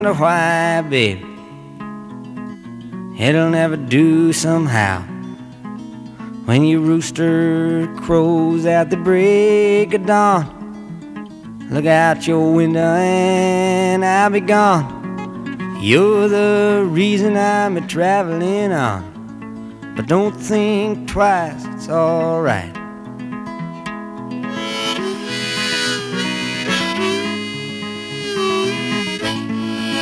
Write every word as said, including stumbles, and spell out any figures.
Wonder why, baby, it'll never do somehow. When your rooster crows at the break of dawn, look out your window and I'll be gone. You're the reason I'm a traveling on, but don't think twice, it's alright.